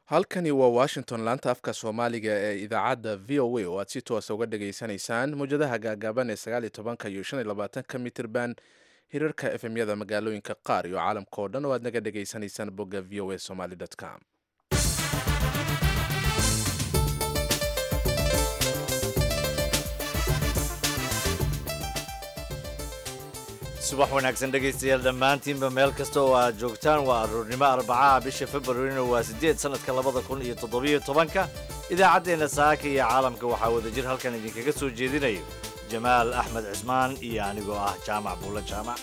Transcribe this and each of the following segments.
halkani waa washington laanta afka soomaaliga ee idaacadda v o a oo aad si toosa uga dhageysanaysaan mawjadaha gaagaaban ee 19 iyo 25 mitirban hirarka efemyada magaalooyinka qaar iyo caalamka oo dhan oo aad naga dhageysanaysaan bogga v o a somaly com. subax wanaagsan dhegaystayaal dhammaantiinba meel kasta oo aad joogtaan waa aroornimo arbacaha bisha februarina waa 8 sanadka 2017 idaacaddeenna saaka iyo caalamka waxaa wadajir halkan idinkaga soo jeedinayo jamaal axmed cismaan iyo anigoo ah jaamac buulla jaamac.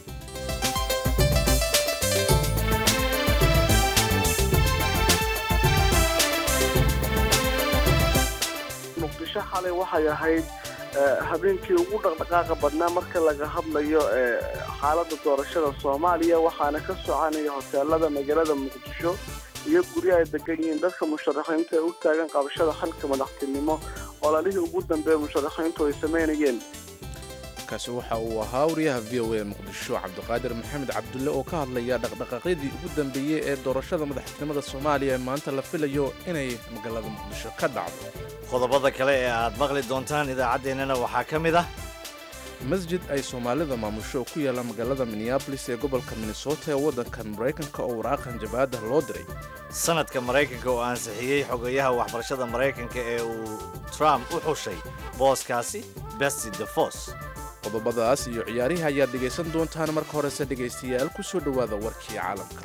muqdisho xalay waxay ahayd habeenkii ugu dhaqdhaqaaqa badnaa marka laga hadlayo xaaladda doorashada Soomaaliya waxaana ka soconaya hoteelada magaalada Muqdisho iyo guryaha ay degan yihiin dadka musharaxiinta ee u taagan qabashada xilka madaxtinimo oo lalihii ugu dambeeyay musharaxiintu ay sameynayeen. kaasi waxa uu ahaa wariyaha v o a Muqdisho Cabdiqaadir Maxamed Cabdulle oo ka hadlaya dhaqdhaqaaqyadii ugu dambeeyay ee doorashada madaxtinimada Soomaaliya ee maanta la filayo inay magaalada Muqdisho ka dhacdo. qodobada kale ee aad maqli doontaan idaacaddeenana waxaa ka mid ah masjid ay Soomaalida maamusho ku yaala magaalada Minneapolis ee gobolka Minnesota ee waddanka Mareykanka oo waraaqan jabaada loo diray. sanadka Mareykanka oo ansixiyay xogayaha waxbarashada Mareykanka ee uu Trump u xushay booskaasi Betsy DeVos. qodobadaas iyo ciyaarihi ayaad dhegaysan doontaan marka horese dhegaystayaal ku soo dhowaada warkii caalamka.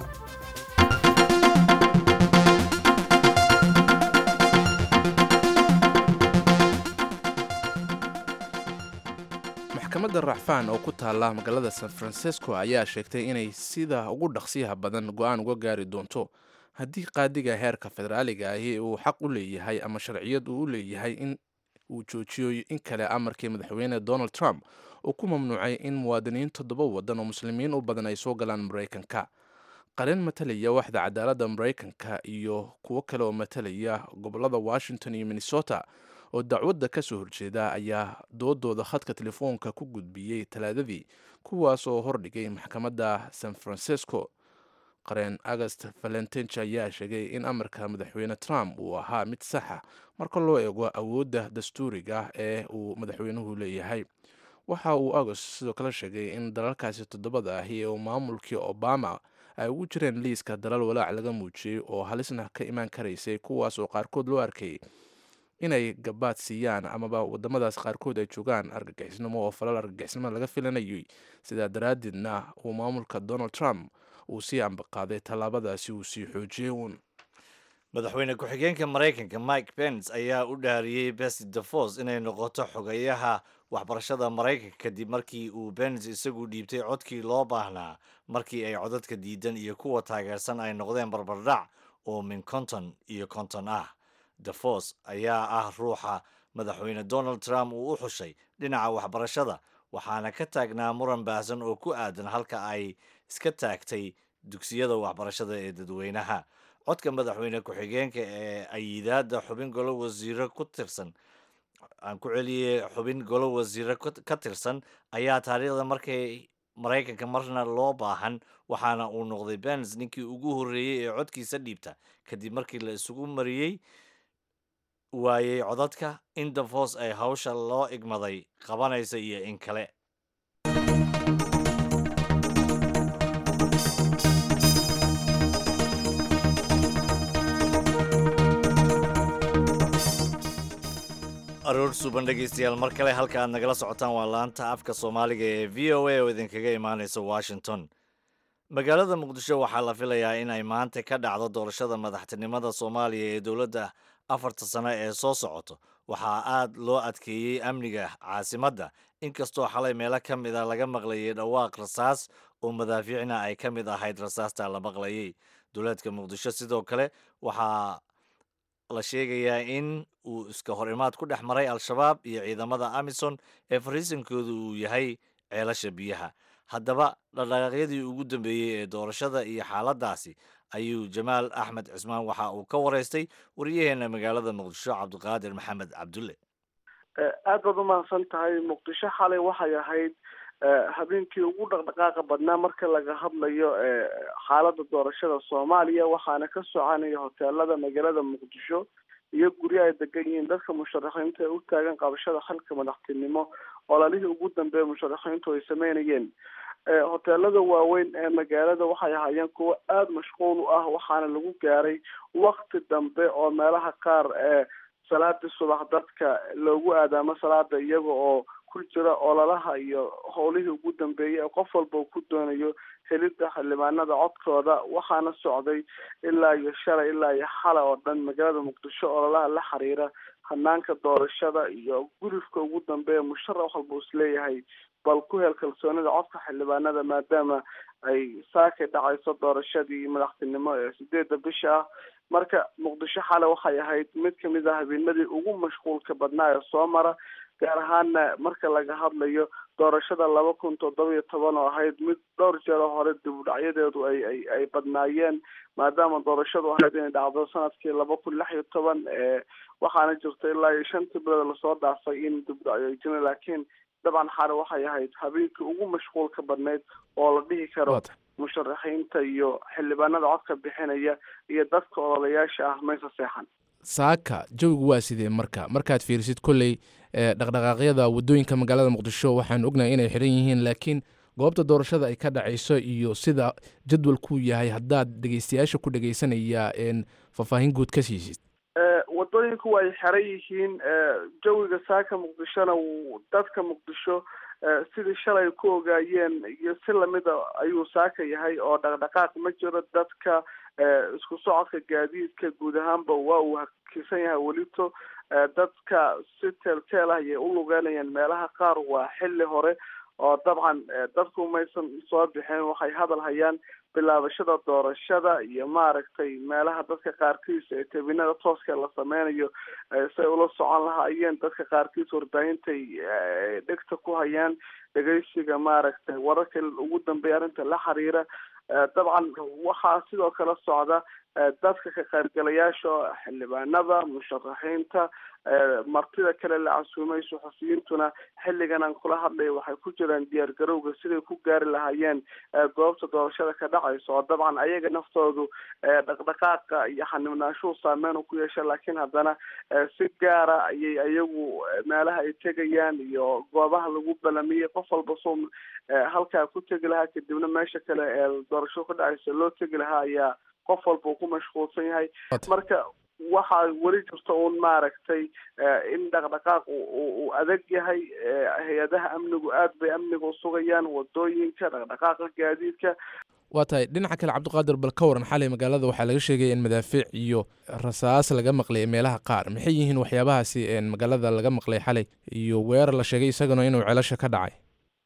maxkamadda racfaan oo ku taala magaalada San Francisco ayaa sheegtay inay sida ugu dhaqsiyaha badan go'aan uga gaari doonto haddii qaadiga heerka federaaliga ahi uu xaq u leeyahay ama sharciyad uu u leeyahay in uu joojiyo in kale amarkii madaxweyne Donald Trump uu ku mamnuucay in muwaadiniin 7 waddan oo muslimiin u badan ay soo galaan Mareykanka. qareen matalaya waxda cadaaladda Mareykanka iyo kuwo kale oo matalaya gobolada Washington iyo Minnesota oo dacwadda ka soo horjeeda ayaa doodooda khadka telefoonka ku gudbiyey talaadadii kuwaas oo hordhigay maxkamadda San Francisco. qareen August Valentine ayaa sheegay in amarka madaxweyne Trump uu ahaa mid saxa marka loo eego awoodda dastuuriga ee uu madaxweynuhu leeyahay. waxa uu August sidoo kale sheegay in dalalkaasi 7 ahi ee maamulkii Obama ay ugu jireen liiska dalal walaac laga muujiyey oo halisna ka imaan karaysay kuwaas oo qaarkood loo arkay inay gabaad siiyaan amaba wadamadaas qaarkood ay joogaan argagixisnimo oo falal argagixisnimo laga filanayay. sidaa daraaddeedna uu maamulka Donald Trump uu sii ambaqaaday tallaabadaasi uu sii xoojiyey uun. madaxweyne ku-xigeenka Mareykanka Mike Pence ayaa u dhaariyey Betsy DeVos inay noqoto xogayaha waxbarashada Mareykanka kadib markii uu Pence isagu dhiibtay codkii loo baahnaa markii ay codadka diidan iyo kuwa taageersan ay noqdeen barbardhac oo min konton iyo konton ah. DeVos ayaa ah ruuxa madaxweyne Donald Trump uu u xushay dhinaca waxbarashada waxaana ka taagnaa muran baahsan oo ku aadan halka ay iska taagtay dugsiyada waxbarashada ee dadweynaha. codka madaxweyne ku-xigeenka ee ayidaada xubin golo wasiiro ku tirsan aan ku celiyey xubin golo wasiiro ka tirsan ayaa taariikhda markay Mareykanka marna loo baahan waxaana uu noqday Pence ninkii ugu horreeyay ee codkiisa dhiibta kadib markii la isugu mariyey waayay codadka in DeVos ay hawsha loo igmaday qabanaysa iyo in kale. aroor suban dhegaystayaal mar kale halka aad nagala socotaan waa laanta afka Soomaaliga ee v o a oo idinkaga imaanaysa Washington. magaalada Muqdisho waxaa la filayaa in ay maanta ka dhacdo doorashada madaxtinimada Soomaaliya ee dowladda 4 sano ee soo socoto. waxaa aad loo adkeeyey amniga caasimadda inkastoo xalay meelo ka mid ah laga maqlayay dhawaaq rasaas oo madaafiicna ay ka mid ahayd rasaasta la maqlayay. dowladda Muqdisho sidoo kale waxaa la sheegayaa in uu iska horimaad ku dhex maray al-shabaab iyo ciidamada Amisom ee fariisinkoodu uu yahay ceelasha biyaha. haddaba dhaqdhaqaaqyadii ugu dambeeyey ee doorashada iyo xaaladaasi ayuu Jamaal Axmed Cismaan waxa uu ka wareystay wariyaheena magaalada Muqdisho Cabdiqaadir Maxamed Cabdulle. aad baad u mahadsan tahay. muqdisho xalay waxay ahayd habeenkii ugu dhaqdhaqaaqa badnaa marka laga hadlayo xaalada doorashada soomaaliya waxaana ka soconaya hoteelada magaalada muqdisho iyo guryo ay degan yihiin dadka musharaxiinta ee u taagan qabashada xilka madaxtinimo ololihii ugu dambeeya musharaxiintu ay sameynayeen. hoteelada waaweyn ee magaalada waxay ahaayeen kuwo aada mashquul u ah waxaana lagu gaaray wakti dambe oo meelaha qaar salaadii subax dadka loogu aadaamo salaada iyaga oo ku jira ololaha iyo howlihii ugu dambeeyay ee qof walba uu ku doonayo helidda xildhibaanada codkooda waxaana socday ilaa iyo shalay ilaa iyo xalay oo dhan magaalada muqdisho ololaha la xiriira hanaanka doorashada iyo gudufka ugu dambeeya musharax walba uu isleeyahay bal ku hel kalsoonida codka xildhibaanada maadaama ay saakay dhacayso doorashadii madaxtinimo ee 8 bisha ah. marka muqdisho xalay waxay ahayd mid kamid ah habeenadii ugu mashquulka badnaa ee soo mara gaar ahaana marka laga hadlayo doorashada 2017 oo ahayd mid dhowr jeer hore dib u dhacyadeedu ay badnaayeen maadaama doorashadu ahayd inay dhacdo sanadkii 2016 waxaana jirta ilaa iyo 5 bilood lasoo dhaafay in dib u dhacyo ay jireen laakiin dabcan xare waxay ahayd habeenkii ugu mashquulka badneyd oo la dhihi karo musharaxiinta iyo xildhibaanada codka bixinaya iyo dadka ololayaasha ah maysa seexan. saaka jawigu waa sidee markaad fiirisid kolley dhaqdhaqaaqyada wadooyinka magaalada muqdisho waxaan ognahay inay xiran yihiin laakiin goobta doorashada ay ka dhacayso iyo sida jadwalku yahay haddaad dhegeystayaasha ku dhegeysanaya faahfaahin guud ka siisid. wadooyinku way xiran yihiin jawiga saaka muqdishona dadka muqdisho sidii shalay ku ogaayeen iyo si lamida ayuu saaka yahay oo dhaqdhaqaaq ma jiro dadka isku socodka gaadiidka guud ahaanba waa uu hakisan yahay welito dadka si teelteel ah ayay u lugeynayaan meelaha qaar waa xilli hore oo dabcan dadku maysan soo bixin waxay hadal hayaan bilaabashada doorashada iyo maaragtay meelaha dadka qaarkiis ee tabinada tooska la sameynayo say ula socon lahaayeen dadka qaarkiis warbaahintay dhegta ku hayaan dhegeysiga maaragtay wararka ugu dambeeya arrinta la xiriira dabcan waxaa sidoo kale socda dadka ka qaybgalayaasha xildhibaanada musharaxiinta martida kale la casuumay suxufiyiintuna xilligan aan kula hadlay waxay ku jiraan diyaar garowga siday ku gaari lahaayeen goobta doorashada ka dhacayso oo dabcan ayaga naftoodu dhaqdhaqaaqa iyo xanibnaashuhu saameyn ku yeesha laakiin haddana si gaara ayay ayagu meelaha ay tegayaan iyo goobaha lagu balamiyey qof walba soo halkaa ku tegi lahaa kadibna meesha kale ee doorashada ka dhacaysa loo tegi lahaa ayaa qof walba uu ku mashquulsan yahay. marka waxaa weli jirta uun maaragtay in dhaqdhaqaaq uu adag yahay hay-adaha amnigu aad bay amniga usugayaan wadooyinka dhaqdhaqaaqa gaadiidka. waa tahay dhinaca kale cabdiqaadir bal ka waran xalay magaalada waxaa laga sheegaya in madaafiic iyo rasaas laga maqlay meelaha qaar maxay yihiin waxyaabahaasi magaalada laga maqlay xalay iyo weerar la sheegay isagana inuu celasha ka dhacay.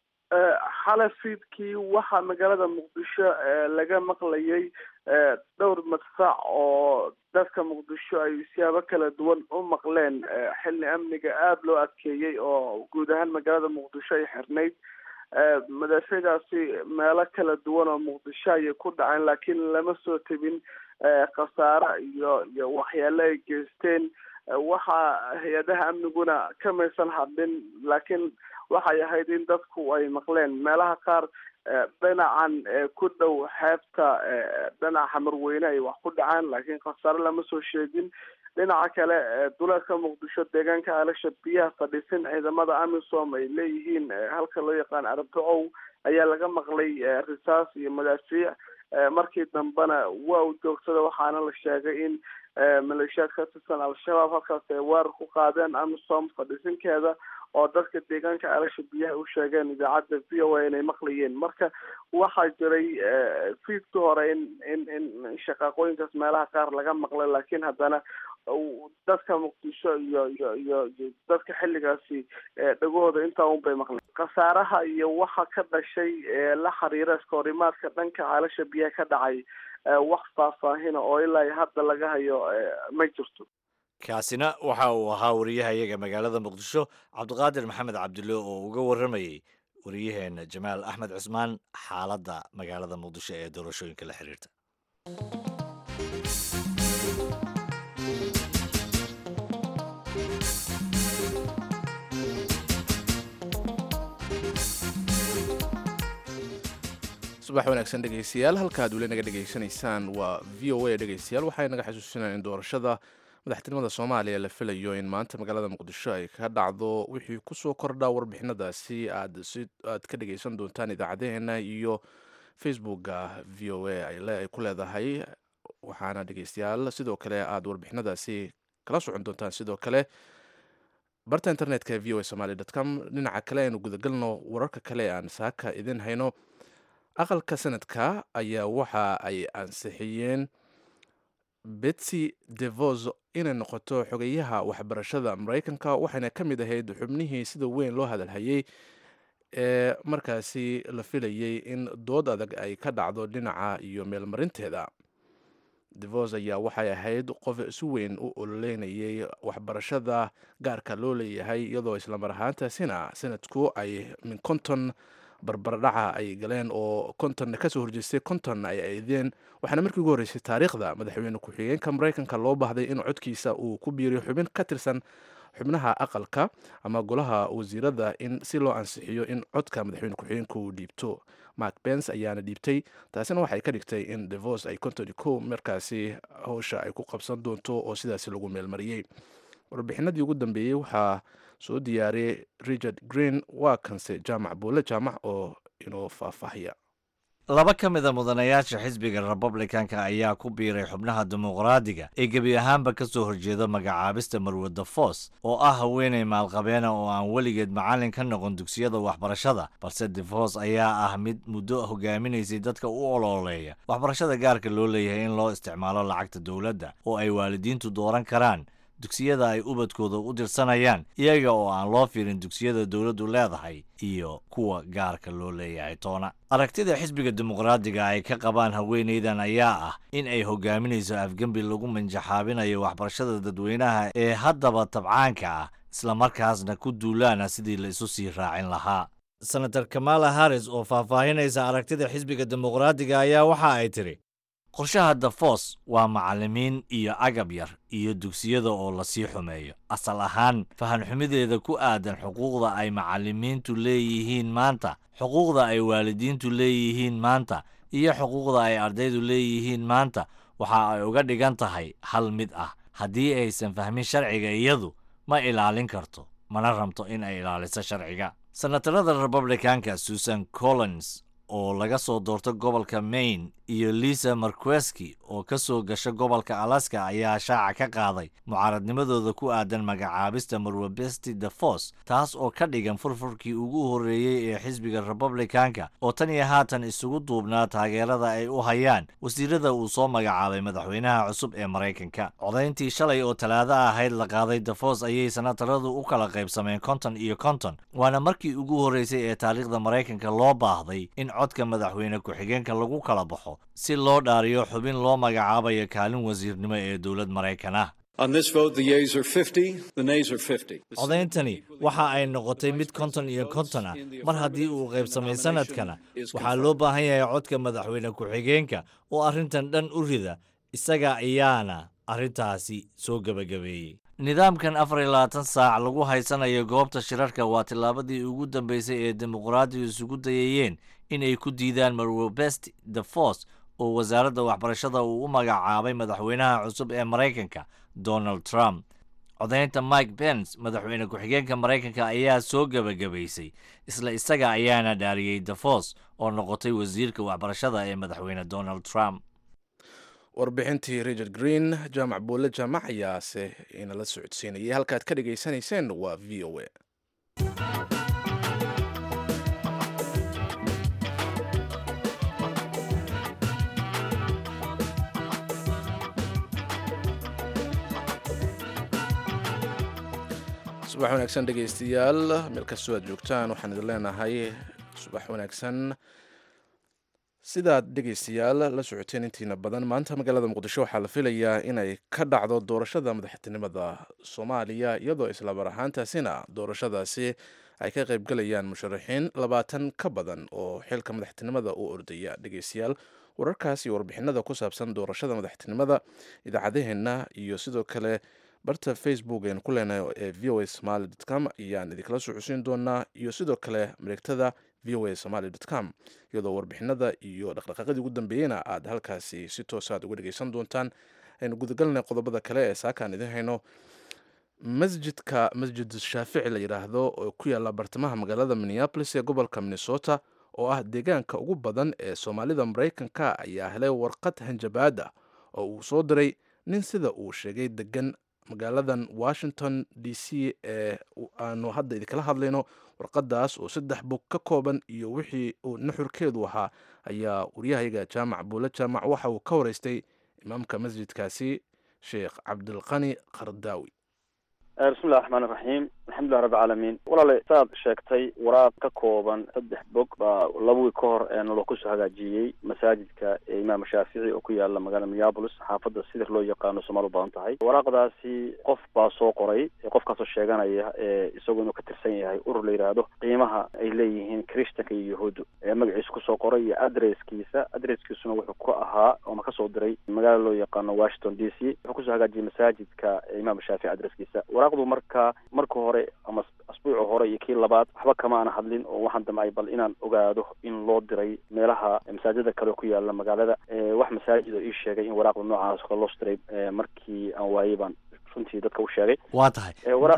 xalay fiidkii waxaa magaalada muqdisho laga maqlayay dhowr madfac oo dadka muqdisho ay siyaabo kala duwan u maqleen xilli amniga aada loo adkeeyey oo guud ahaan magaalada muqdisho ay xirnayd madaafiicdaasi meelo kala duwan oo muqdisho ayay ku dhaceen laakiin lama soo tebin khasaare iyo waxyaalo ay geysteen waxaa hay-adaha amniguna kamaysan hadlin laakiin waxay ahayd in dadku ay maqleen meelaha qaar dhinacan ku dhow xeebta dhinaca xamarweyne ay wax ku dhacaan laakiin khasaare lama soo sheegin. dhinaca kale duleedka muqdisho deegaanka alasha biyaha fadhiisin ciidamada amisom ay leeyihiin halka loo yaqaan arbacow ayaa laga maqlay risaas iyo madaafiic markii dambena waa u joogsada waxaana la sheegay in maleeshiyaad ka tirsan al-shabaab halkaas ay weerar ku qaadeen amisom fadhiisinkeeda oo dadka deegaanka alasha biyaha u sheegeen idaacadda v o a inay maqlayeen. marka waxaa jiray fiidkii hore in shaqaaqooyinkaas meelaha qaar laga maqlay laakiin haddana dadka muqdisho iyo dadka xilligaasi dhagahooda intaa un bay maqleen. khasaaraha iyo waxa ka dhashay la xiriira iskahorimaadka dhanka ceelasha biyaha ka dhacay wax faahfaahina oo ilaa hadda laga hayo ma jirto. kaasina waxa uu ahaa wariyahayaga magaalada muqdisho cabdiqaadir maxamed cabdulle oo uga waramayey wariyaheena jamaal axmed cusmaan xaaladda magaalada muqdisho ee doorashooyinka la xiriirta. subax wanaagsan dhegaystayaal halkaad weli naga dhegaysanaysaan waa v o a dhegaystayaal waxay naga xasuusinayaan in doorashada madaxtinimada soomaaliya la filayo in maanta magaalada muqdisho ay ka dhacdo wixii kusoo kordha warbixinadaasi aad ka dhegaysan doontaan idaacadeheena iyo facebooka v o a ay ku leedahay waxaana dhegaystayaal sidoo kale aad warbixinadaasi kala socon doontaan sidoo kale barta internetka v o a somaly com dhinaca kale aynu gudagalno wararka kale aan saaka idin hayno aqalka sanadka ayaa waxa ay ansixiyeen betsy devos inay noqoto xogeyaha waxbarashada maraykanka waxayna ka mid ahayd xubnihii sida weyn loo hadalhayey ee markaasi la filayey in dood adag ay ka dhacdo dhinaca iyo meelmarinteeda. devos ayaa waxay ahayd qof si weyn u ololeynayay waxbarashada gaarka loo leeyahay iyadoo islamar ahaantaasina sanadku ay min konton barbardhaca ay galeen oo kontonna kasoo horjeestay kontonna ay aydeen waxaana markii ugu horreysay taariikhda madaxweyne ku-xigeenka maraykanka loo baahday in codkiisa uu ku biiriyo xubin ka tirsan xubnaha aqalka ama golaha wasiirada in si loo ansixiyo in codka madaxweyne ku-xigeenka uu dhiibto. mark pence ayaana dhiibtay taasina waxay ka dhigtay in devos ay konton markaasi howsha ay ku qabsan doonto oo sidaasi lagu meelmariyey. warbixinadii ugu dambeeyey waxaa soo diyaariyey richard green waa kanse jaamac buule jaamac oo inoo faahfaahya. laba ka mid a mudanayaasha xisbiga republicanka ayaa ku biiray xubnaha dimuqraadiga ee gebi ahaanba ka soo horjeeda magacaabista marwada fos oo ah haweenay maalqabeena oo aan weligeed macallin ka noqon dugsiyada waxbarashada balse devos ayaa ah mid muddo hogaaminaysay dadka u ololeeya waxbarashada gaarka loo leeyahay in loo isticmaalo lacagta dowladda oo ay waalidiintu dooran karaan dugsiyada ay ubadkooda u dirsanayaan iyaga oo aan loo fiirin dugsiyada dowladdu leedahay iyo kuwa gaarka loo leeyahay toona. aragtida xisbiga dimuqraadiga ay ka qabaan haweenaydan ayaa ah in ay hogaaminayso afgembi lagu manjaxaabinayo waxbarashada dadweynaha ee haddaba tabcaanka ah islamarkaasna ku duulaana sidii la isu sii raacin lahaa. senator kamala harris oo faahfaahinaysa aragtida xisbiga dimuqraadiga ayaa waxa ay tidhi qorshaha devos waa macallimiin iyo agab yar iyo dugsiyada oo lasii xumeeyo asal ahaan fahan xumideeda ku aadan xuquuqda ay macallimiintu leeyihiin maanta xuquuqda ay waalidiintu leeyihiin maanta iyo xuquuqda ay ardaydu leeyihiin maanta waxa ay uga dhigan tahay hal mid ah haddii aysan fahmin sharciga iyadu ma ilaalin karto mana rabto in ay ilaaliso sharciga. senatarada republicanka susan collins oo laga soo doorto gobolka Maine iyo Lisa Murkowski oo ka soo gasha gobolka Alaska ayaa shaaca ka qaaday mucaaradnimadooda ku aadan magacaabista Marwabesti devos taas oo ka dhigan furfurkii ugu horeeyay ee xisbiga Republicanka oo tan iyo haatan isugu duubnaa taageerada ay u hayaan wasiirada uu soo magacaabay madaxweynaha cusub ee Maraykanka. codayntii shalay oo talaada ahayd la qaaday devos ayay senataradu u kala qaybsameen konton iyo konton waana markii ugu horeysay ee taariikhda Maraykanka loo baahday in codka madaxweyne ku-xigeenka lagu kala baxo si loo dhaariyo xubin loo magacaabayo kaalin wasiirnimo ee dowlad Maraykan ah. codayntani waxa ay noqotay mid konton iyo konton ah mar haddii uu qaybsamay sanadkana waxaa loo baahan yahay codka madaxweyne ku-xigeenka oo arrintan dhan u rida isaga ayaana arrintaasi soo gebagabeeyey. nidaamkan 24 saac lagu haysanayo goobta shirarka waa tillaabadii ugu dambeysay ee dimuqraadigu isugu dayayeen inay ku diidaan Marwabesti devos oo wasaaradda waxbarashada uu u magacaabay madaxweynaha cusub ee Maraykanka Donald Trump. codaynta Mike Pence madaxweyne ku-xigeenka Maraykanka ayaa soo gebagabaysay isla isaga ayaana dhaariyey devos oo noqotay wasiirka waxbarashada ee madaxweyne Donald Trump. warbixintii richard green jaamac buule jaamac ayaase inala socodsiinayay halkaad ka dhegaysanayseen waa v o a. subax wanaagsan dhegaystayaal meel kastoo aad joogtaan waxaan idin leenahay subax wanaagsan. sidaad dhegaystayaal la socoteen intiina badan maanta magaalada muqdisho waxaa la filayaa inay ka dhacdo doorashada madaxtinimada soomaaliya iyadoo islamar ahaantaasina doorashadaasi ay ka qaybgalayaan musharaxiin 20 ka badan oo xilka madaxtinimada u ordaya. dhegaystayaal wararkaas iyo warbixinada ku saabsan doorashada madaxtinimada idaacadaheena iyo sidoo kale barta facebook aynu ku leenahay ee voasomali.com ayaan idinkala soo xusin doonaa iyo sidoo kale mareegtada voasomali.com iyadoo warbixinada iyo dhaqdhaqaaqadii ugu dambeeyeyna aad halkaasi si toosaad uga dhegeysan doontaan. aynu gudagalnay qodobada kale ee saakaan idin hayno. masjid shaafici la yidhaahdo oo ku yaala bartamaha magaalada minneapolis ee gobolka minnesota oo ah deegaanka ugu badan ee soomaalida maraykanka ayaa helay warqad hanjabaada oo uu soo diray nin sida uu sheegay degan magaaladan washington d c ee aanu hadda idinkala hadlayno. warqadaas oo 3 bog ka kooban iyo wixii uu nuxurkeedu ahaa ayaa waryahayaga jaamac buule jaamac waxa uu ka waraystay imaamka masjidkaasi sheekh cabdilqani qardaawi. bismillahi raxmaan iraxiim alxamdulilah rabbi caalamiin. walaale saad sheegtay waraaq ka kooban 3 bog baa 2 wiil ka hor naloo kusoo hagaajiyey masaajidka imaam shaafici oo ku yaala magaalada minneapolis xaafadda sidar loo yaqaano soomaali u badan tahay. waraaqdaasi qof baa soo qoray, qofkaasoo sheeganaya isagoo inuu ka tirsan yahay urur la yidhaahdo qiimaha ay leeyihiin christanka iyo yahuuddu magaciisa kusoo qoray iyo adresskiisuna wuxuu ku ahaa oona kasoo diray magaalada loo yaqaano washington d c. wuxuu kusoo hagaajiyey masaajidka imaam shaafici adreskiisa. waraaqdu marka hore ama asbuuca hore iyo kii labaad waxba kama aan hadlin oo waxaan damcay bal inaan ogaado in loo diray meelaha masaajida kale ku yaala magaalada. wax masaajid oo ii sheegay in waraaqda noocaas loo diray markii aan waayey baan runtii dadka u sheegay. waa tahay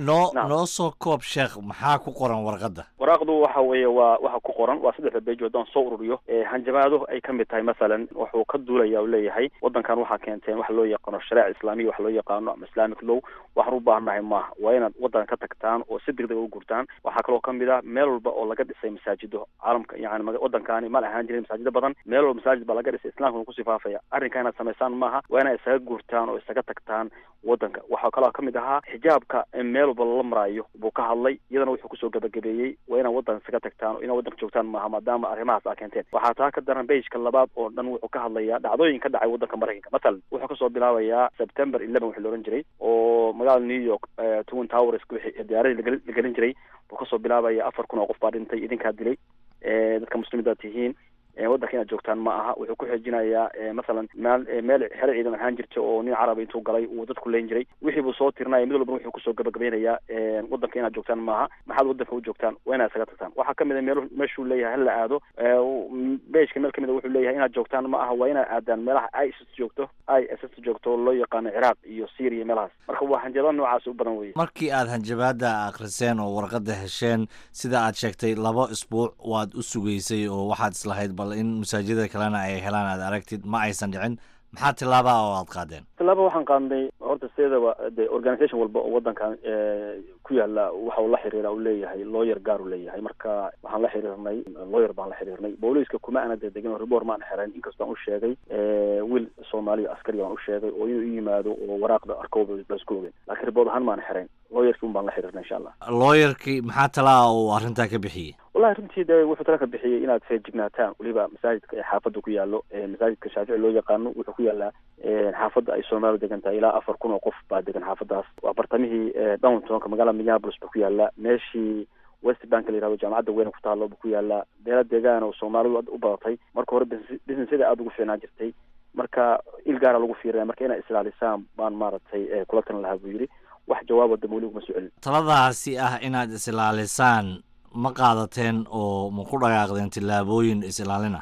noo soo koob sheekh, maxaa ku qoran warqadda? waraaqdu waxa weeye waxa ku qoran waa 3 page haddaan soo ururiyo. hanjabaado ay ka mid tahay masalan wuxuu ka duulaya uu leeyahay waddankan waxaa keenteen wax loo yaqaano shariica islaamiya, wax loo yaqaano ama islamic law. waxaan u baahanahay maaha, waa inaad waddan ka tagtaan oo si degdeg u gurtaan. waxaa kaloo ka mid ah meel walba oo laga dhisay masaajido caalamka, yani waddankaani ma ahaan jirin masaajido badan, meel walba masaajid baa laga dhisay, islaamkuna ku sifaafaya. arrinka inaad samaysaan maaha, waa inaad isaga gurtaan oo isaga tagtaan waddanka. waxaa kaloo ka mid ahaa xijaabka meel walba lala maraayo buu ka hadlay, iyadana wuxuu kusoo gabagabeeyey waa inaad waddan isaga tagtaan oo inaad waddanka joogtaan maaha maadaama arrimahaas aa keenteen. waxaa taa ka daran beijka labaad oo dhan wuxuu ka hadlayaa dhacdooyin ka dhacay waddanka maraykanka. masalan wuxuu kasoo bilaabayaa September 11 wixii la oran jiray oo magaalada New York Twin Towers wixii diyaaradii la gelin jiray buu kasoo bilaabaya 4,000 oo qof baa dhintay, idinkaa dilay, dadka muslimiinta tihiin waddanka inaad joogtaan ma aha. wuxuu ku xijinayaa masalan meel xero ciidan ahaan jirta oo nin carabi intuu galay uu dadku leyn jiray. wixii buu soo tirnaya mid walba wuxuu kusoo gabagabeynayaa waddanka inaad joogtaan maaha, maxaad waddanka u joogtaan, waa inaad isaga tagtaan. waxaa kamid a meeshuu leeyahay hala aado beejka meel kamid a wuxuu leeyahay inaad joogtaan ma aha, waa inaad aadaan meelaha ISIS joogto loo yaqaano Ciraaq iyo Syria meelahaas. marka waa hanjabaad noocaas u badan weeye. markii aad hanjabaada akhriseen oo warqadda hesheen sida aad sheegtay 2 isbuuc waad u sugaysay oo waxaad islahayd bal in masaajida kalena ay helaan aad aragtid, ma aysan dhicin. maxaa tilaaba oo aad qaadeen? tilaaba waxaan qaadnay horta sideedaba de organization walba oo waddankan ku yaala waxa uu la xiriira uu leeyahay lawyer gaar uu leeyahay. marka waxaan la xiriirnay lawyer baan la xiriirnay. booliiska kuma ana degdegin report maan xiran, inkastoo aan u sheegay wiil Soomaali askari aan u sheegay oo inuu yimaado oo waraaqda arko bas ku ogeyn, laakiin report ahaan maan xiran. lawyerkii baan la xiriirnay insha Allah. lawyerkii maxaa talaa oo arrintaa ka bixiyey? wallahi runtii de wuxuu tala ka bixiyey inaad feejignaataan weliba masaajidka ee xaafadda ku yaalo masaajidka Shaafici loo yaqaano. wuxuu ku yaalaa xaafadda ay Soomaali degan tahay ilaa 4,000 oo qof baa degan xaafaddaas. waa bartamihii downtownka magaalada Minneapolis buu ku yaalaa, meeshii West Bank la yiraahdo jaamacadda weyn ku taalo buu ku yaalaa. beela deegaan oo Soomaalidu u badatay marka hore business-yada aad ugu fiicnaan jirtay, marka il gaara lagu fiiriyay. marka inay islaalisaan baan maaragtay kula tan lahaa buu yiri. wax jawaabo damweli kuma soo celin. taladaasi ah inaad islaalisaan ma qaadateen oo ma ku dhaqaaqdeen tillaabooyin islaalina?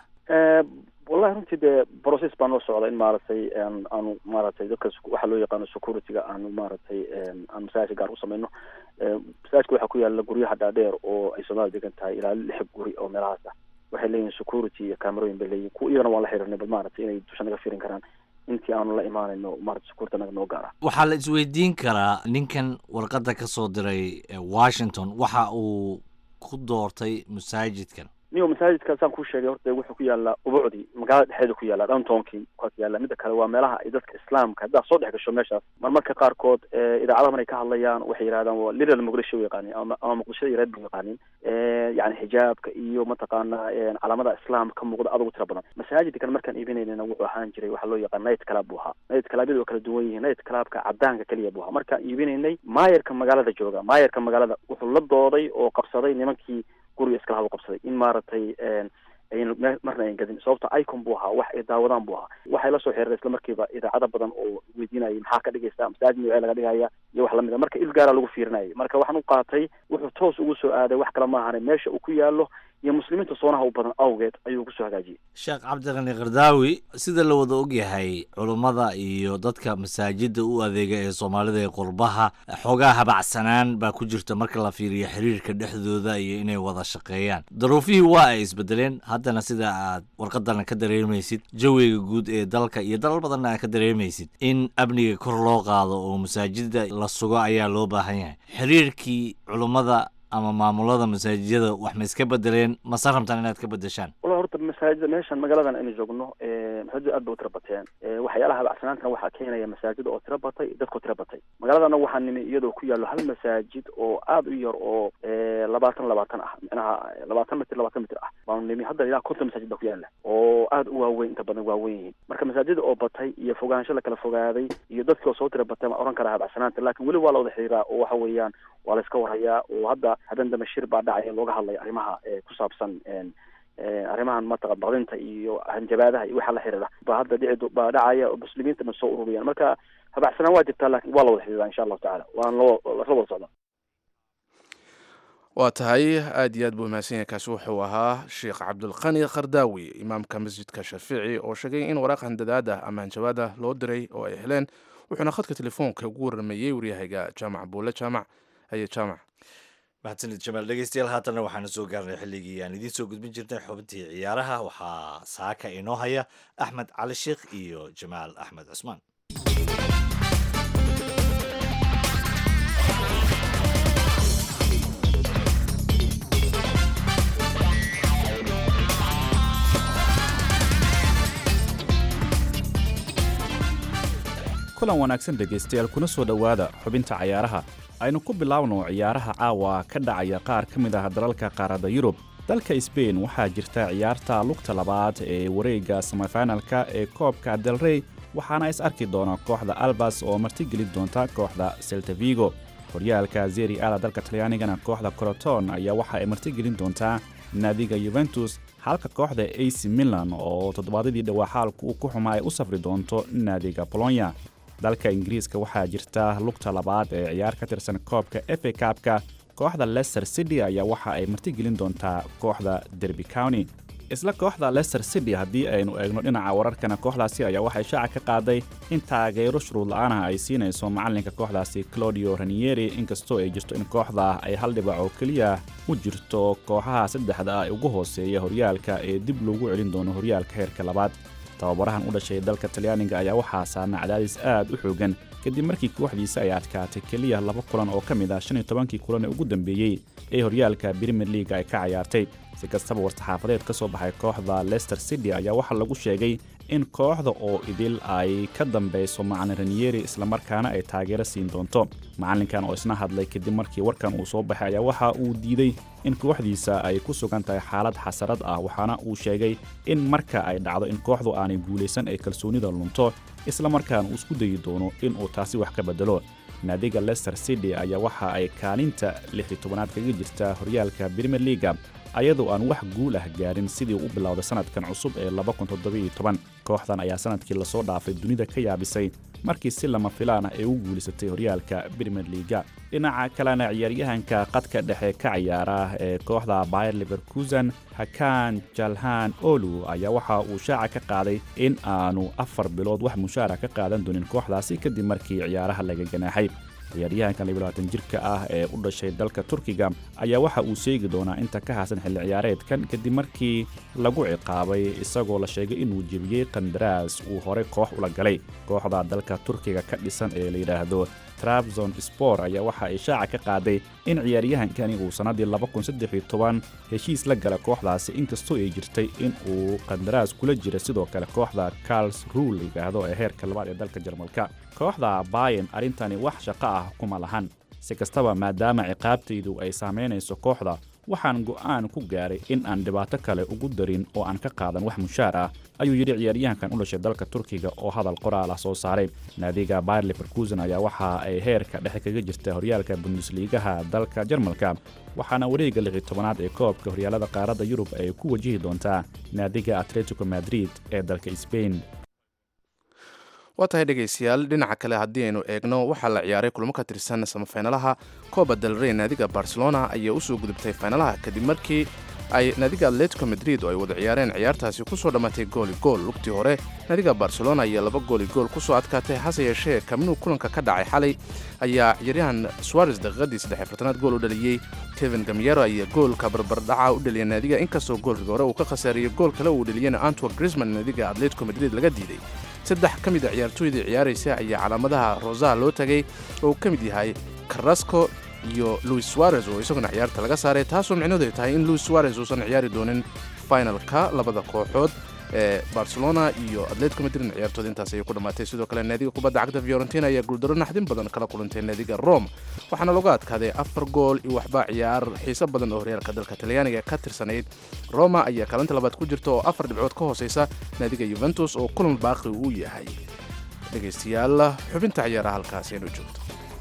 wallahi runtii de process baan noo socda in maaragtay aanu maaragtay dadka waxa loo yaqaano security-ga aanu maaragtay aan masaajid gaar u samayno. masaajidka waxaa ku yaala guryaha dhaadheer oo ay Soomaali degan tahay ilaa 6 guri oo meelahaas ah. waxay leeyihiin security iyo camerooyin bay leeyihiin. kuwa iyagana waan la xiriirnay bal maaragtay inay dusha naga fiirin karaan intii aanu la imaanayno maaragtay security naga noo gaara. waxaa la isweydiin karaa ninkan warqadda ka soo diray Washington waxa uu ku doortay masaajidkan. niyo masaajidka saan ku sheegay horta wuxuu ku yaalaa ubucdi magaalada dhexdeeda ku yaala downtownkii ku yaala. midda kale waa meelaha ay dadka islaamka hadda soo dhex gasho meeshaas marmarka qaarkood idaacadaha markay ka hadlayaan waxay yiraahdaan waa little Muqdisho way yaqaaniin ama Muqdisho iyo reer yaqaaniin yani xijaabka iyo mataqaana calaamada islaamka ka muuqda aad ugu tira badan. masaajidkan markaan iibinaynayna wuxuu ahaan jiray waxa loo yaqaan night club buu ahaa. night club oo kala duwan yihiin. night clubka cadaanka kaliya buu ahaa. markaan iibinaynay maayarka magaalada jooga, maayarka magaalada wuxuu la dooday oo qabsaday nimankii guriga iska lahaa qabsaday in maaragtay marna ay gadin sababta icon buu ahaa, wax ay daawadaan buu ahaa. waxay la soo xiriireen isla markiiba idaacada badan oo weydiinayay maxaa ka dhigaysa masaajid ee laga dhigaya iyo wax lamid ah. marka il gaara lagu fiirinayay. marka waxaan u qaatay wuxuu toos ugu soo aaday wax kala ma ahan meesha uu ku yaalo iyo muslimiinta soonaha u badan awgeed ayuu kusoo hagaajiyey. sheekh cabdiqani qardaawi, sida la wada ogyahay culummada iyo dadka masaajida u adeega ee soomaalida ee qurbaha xoogaa habacsanaan baa ku jirta marka la fiiriyo xiriirka dhexdooda iyo inay wada shaqeeyaan. daruufihii waa ay isbedeleen, haddana sida aad warqadana ka dareemaysid jawiga guud ee dalka iyo dalal badanna aad ka dareemaysid in amniga kor loo qaado oo masaajida la sugo ayaa loo baahan yahay. xiriirkii culummada ama maamulada masaajidada wax ma iska bedeleen, mase rabtaan inaad ka bedeshaan? wala horta masaajida meeshan magaaladan aynu joogno masaajida aad ba u tira bateen. waxyaalaha habacsanaantana waxaa keenaya masaajida oo tira batay, dadkoo tira batay. magaaladana waxaa nimi iyadoo ku yaallo hal masaajid oo aad u yar oo 20 ah, micnaha 20 mitir ah baanu nimi. hadda ilaa 50 masaajid baa ku yaalla oo aad u waaweyn, inta badan waaweyn yihiin. marka masaajida oo batay iyo fogaansho la kala fogaaday iyo dadkii oo soo tira batay ma oran karaa habacsanaanta, laakiin weli waa la wada xiriiraa oo waxa weeyaan waa la iska warhayaa. oo hadda habeen dambe shir baa dhacaya looga hadlaya arrimaha ku saabsan arrimahan mataqa baqdinta iyo hanjabaadaha iyo waxa la xiriira baa hadda baa dhacaya oo muslimiintana soo ururiyaan. marka habacsanaan waa jirtaa, laakiin waa la wada xiriiraa insha allahu tacaala, waan la wada socdaa. waa tahay aad iyo aad buu mahadsan yahay. kaasi wuxuu ahaa sheekh cabdulqani qardaawi, imaamka masjidka shaafici, oo sheegay in waraaq handadaad ah ama hanjabaad ah loo diray oo ay heleen. wuxuuna khadka telefoonka ugu warrameeyey waryahayga jaamac buule. jaamac haye jaamac. mahadsanid jamaal. dhegeystayaal, haatanna waxaanu soo gaarnay xilligii aan idiin soo gudbin jirnay xubintii ciyaaraha. waxaa saaka inoo haya axmed cali sheekh iyo jamaal axmed cusmaan. kulan wanaagsan dhegaystayaal, kuna soo dhowaada xubinta cayaaraha. aynu ku bilaabno ciyaaraha caawa ka dhacaya qaar ka mid ah dalalka qaaradda Yurub. dalka Spain waxaa jirta ciyaarta lugta labaad ee wareegga semifinalka ee koobka Del Rey, waxaana is arki doona kooxda Albas oo martigeli doonta kooxda Celta Vigo. horyaalka Serie A dalka Talyaanigana kooxda Crotone ayaa waxa ay martigelin doontaa naadiga Juventus, halka kooxda AC Milan oo toddobaadadii dhawaa xaalku uu ku xumaa ay u safri doonto naadiga Bologna. dalka Ingiriiska waxaa jirta lugta labaad ee ciyaar ka tirsan koobka FA Cup-ka. kooxda Leicester City ayaa waxa ay martigelin doontaa kooxda Derby County. isla kooxda Leicester City haddii aynu eegno dhinaca wararkana, kooxdaasi ayaa waxay shaaca ka qaaday in taageero shuruud la'aanaha ay siinayso macalinka kooxdaasi Claudio Ranieri, inkastoo ay jirto in kooxda ay hal dhibac oo keliya u jirto kooxaha saddexda ah ee ugu hooseeya horyaalka ee dib loogu celin doono horyaalka heerka labaad. tababarahan u dhashay dalka Talyaaniga ayaa waxaa saarna cadaadis aad u xoogan kadib markii kooxdiisa ay adkaatay keliya 2 kulan oo ka mid ah 15 kulan ee ugu dambeeyey ee horyaalka Premier League ay ka ciyaartay. si kastaba war-saxaafadeed ka soo baxay kooxda Leicester City ayaa waxaa lagu sheegay in kooxda oo idil ay ka dambeyso macalin Ranieri islamarkaana ay taageero siin doonto. macalinkan oo isna hadlay kadib markii warkan uu soo baxay ayaa waxa uu diiday in kooxdiisa ay ku sugan tahay xaalad xasarad ah, waxaana uu sheegay in marka ay dhacdo in kooxdu aanay guulaysan ay kalsoonida lunto, islamarkaana uu isku dayi doono in uu taasi wax ka bedelo. naadiga Leicester City ayaa waxa ay kaalinta 16aad kaga jirta horyaalka Premier League ayadoo aan wax guul ah gaarin sidii uu bilowday sanadkan cusub ee 2017. kooxdan ayaa sanadkii la soo dhaafay dunida ka yaabisay markii si lama filaan ah ay u guuleysatay horyaalka Premier League. dhinaca kalena ciyaaryahanka qadka dhexe ka ciyaara ee kooxda Bayer Leverkusen, Hakan Calhanoglu Olu, ayaa waxa uu shaaca ka qaaday in aanu 4 bilood wax mushaar ka qaadan doonin kooxdaasi kadib markii ciyaaraha laga ganaaxay. ciyaaryahankan 22 jirka ah ee u dhashay dalka Turkiga ayaa waxa uu sheegi doonaa inta ka haasan xilli ciyaareedkan kadib markii lagu ciqaabay isagoo la sheegay inuu jebiyey qandaraas uu hore koox ula galay. kooxda dalka Turkiga ka dhisan ee la yiraahdo Trabzonspor ayaa waxa ay shaaca ka qaaday in ciyaaryahankani uu sanadii 2013 heshiis la galay kooxdaasi, inkastoo ay jirtay in uu qandaraas kula jira sidoo kale kooxda Karlsruhe la yiraahdo ee heerka labaad ee dalka Jarmalka. kooxda Bayern arintani wax shaqo ah kuma lahan. si kastaba, maadaama ciqaabtaydu ay saameynayso kooxda, waxaan go'aan ku gaaray in aan dhibaato kale ugu darin oo aan ka qaadan wax mushaar ah, ayuu yidhi ciyaaryahankan u dhashay dalka Turkiga oo hadal qoraal ah soo saaray. naadiga Bayer Leverkusen ayaa waxa ay heerka dhexe kaga jirta horyaalka Bundesliga dalka Jarmalka, waxaana wareegga 16aad ee koobka horyaalada qaaradda Yurub ay ku wajihi doontaa naadiga Atletico Madrid ee dalka Spain. waa tahay dhegaystayaal, dhinaca kale haddii aynu eegno waxaa la ciyaaray kulamo ka tirsan semifinalaha Copa del Rey. naadiga Barcelona ayaa u soo gudubtay finalaha kadib markii ay naadiga atletico madrid oo ay wada ciyaareen ciyaartaasi ku soo dhammaatay gooli gool lugtii hore naadiga barcelona ayaa 2 gooli gool ku soo adkaatay hase yeeshee kamnuu kulanka ka dhacay xalay ayaa ciyaaryahan suarez daqiiqadii 3 gool u dhaliyey kevin gamyero ayaa goolka barbardhaca u dhaliyay naadiga inkastoo goolka hore uu ka khasaariyey gool kale uu dhaliyeyna Antoine Griezmann naadiga atletico madrid laga diiday saddex ka mid ah ciyaartooydii ciyaaraysa ayaa calaamadaha rosa loo tagay oo ka mid yahay Carrasco iyo Luis Suarez oo isaguna ciyaarta laga saaray taasoo micnaheedu tahay in Luis Suarez uusan ciyaari doonin finalka labada kooxood ee Barcelona iyo Atletico Madrid ciyaartooda intaas ay ku dhamaatay sidoo kale naadiga kubadda cagta Fiorentina ayaa guuldaro naxdin badan kala kulantay naadiga Rome waxaana lagu adkaaday 4 gool iyo waxba ciyaar xiiso badan oo horyaalka dalka Talyaaniga ka tirsanayd Roma ayaa kaalinta labaad ku jirta oo 4 dhibcood ka hooseysa naadiga Juventus oo kulan baaqi uu yahay dhageystayaal xubinta ciyaaraha halkaas aynu joogto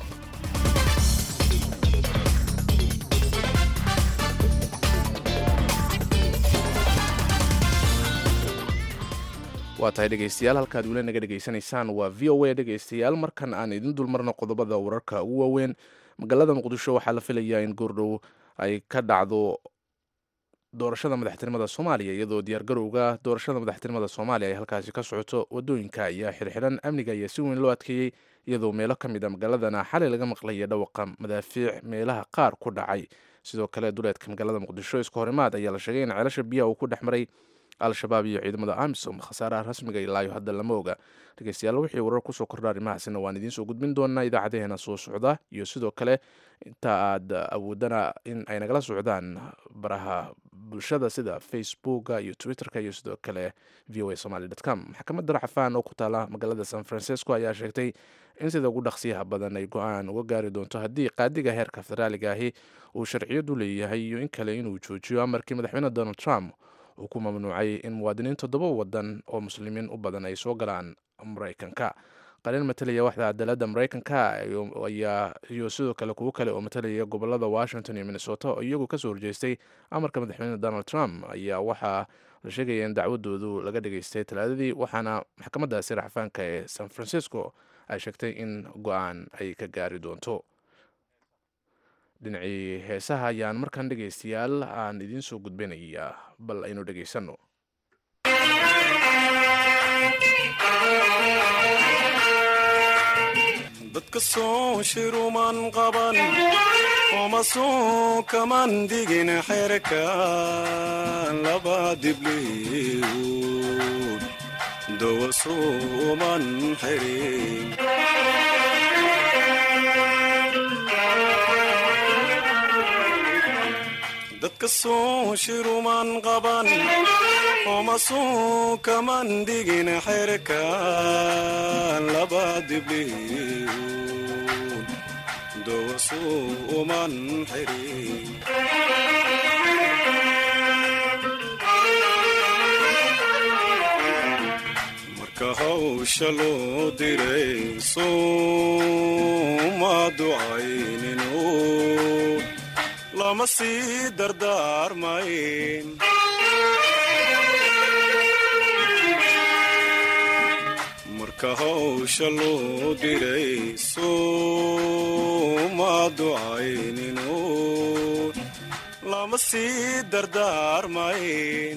waa tahay dhegaystayaal halkaad weli naga dhegaysanaysaan waa v o a dhegaystayaal markan aan idin dulmarno qodobada wararka ugu waaweyn magaalada muqdisho waxaa la filayaa in goordhow ay ka dhacdo doorashada madaxtinimada soomaaliya iyadoo diyaargarowga doorashada madaxtinimada soomaaliya ay halkaasi ka socoto wadooyinka ayaa xirxiran amniga ayaa si weyn loo adkeeyey iyadoo meelo ka mid a magaaladana xalay laga maqlaya dhawaqa madaafiic meelaha qaar ku dhacay sidoo kale duleedka magaalada muqdisho iska horimaad ayaa la sheegay in ceelasha biyaha uu ku dhex maray al-shabaab iyo ciidamada amisom khasaaraha rasmiga ilaayo hadda lama oga dhegeystayaal wixii warar kusoo kordha arrimahaasina waan idiin soo gudbin doonaa idaacadeheena soo socda iyo sidoo kale inta aad awoodana in ay nagala socdaan baraha bulshada sida facebooka iyo twitterka iyo sidoo kale voasomali.com maxkamadda racfaan oo ku taala magaalada san francisco ayaa sheegtay in sida ugu dhaqsiyaha badan ay go-aan uga gaari doonto haddii qaadiga heerka federaaliga ahi uu sharciyadu leeyahay iyo in kale inuu joojiyo amarkii madaxweyne donald trump uu ku mamnuucay in muwaadiniin 7 wadan oo muslimiin u badan ay soo galaan maraykanka qareen matalaya waxda cadaaladda maraykanka iyo sidoo kale kuwo kale oo matalaya gobolada washington iyo minnesota oo iyagu kasoo horjeestay amarka madaxweyne donald trump ayaa waxaa la sheegaya in dacwadoodu laga dhageystay talaadadii waxaana maxkamadaasi racfaanka ee san francisco ay sheegtay in go-aan ay ka gaari doonto dhinacii heesaha ayaan markaan dhegaystayaal aan idiin soo gudbinayaa bal aynu dhegaysanno dadka soo shiruman qaban oma soo kaman digin xerka laba dibliyood dawa sooman xirin dadka soo shiruman qaban oma soo kaman digin xerka laba dibliyood dawa sooman xirin marka hawsha loo diray sooma ducaynino lama sii dardaarmayn marka hawsha loo diray sooma ducaynino lama sii dardaarmayn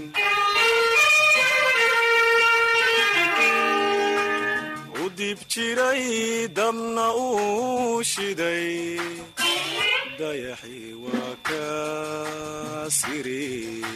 u dib jiray dabna uu shiday dayaxi waa ka siri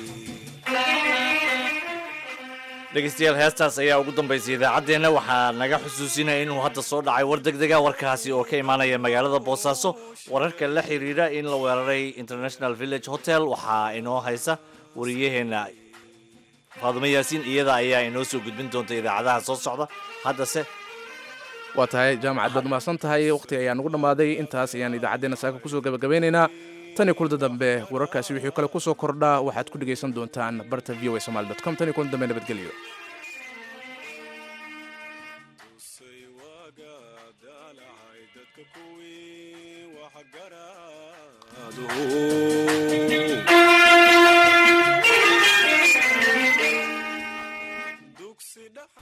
dhegeystayaal heestaas ayaa ugu dambaysay idaacaddeenna waxaa naga xusuusinaya inuu hadda soo dhacay war degdega warkaasi oo ka imaanaya magaalada boosaaso wararka la xiriira in la weeraray international village hotel waxaa inoo haysa wariyaheenna faadumo yaasiin iyada ayaa inoo soo gudbin doonta idaacadaha soo socda haddase waa tahay jaamacad baad mahadsan tahay waqti ayaa nagu dhammaaday intaas ayaan idaacaddeenna saaka kusoo gabagabeynaynaa tan iyo kulada dambe wararkaasi wixii kale kusoo kordhaa waxaad ku dhegaysan doontaan barta voasomali.com tan iyo kulada dambe nabadgelyo dadka kuwii wax garaaduhu